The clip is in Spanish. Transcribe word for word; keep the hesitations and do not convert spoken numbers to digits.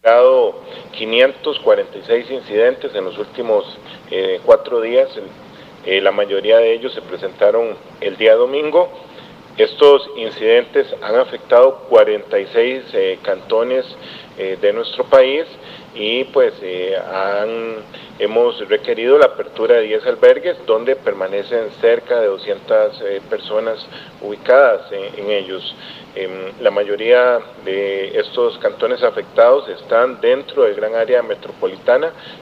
quinientos cuarenta y seis incidentes en los últimos eh, cuatro días, eh, la mayoría de ellos se presentaron el día domingo. Estos incidentes han afectado cuarenta y seis eh, cantones eh, de nuestro país y pues eh, han, hemos requerido la apertura de diez albergues donde permanecen cerca de doscientas eh, personas ubicadas en, en ellos. Eh, la mayoría de estos cantones afectados están dentro del gran área metropolitana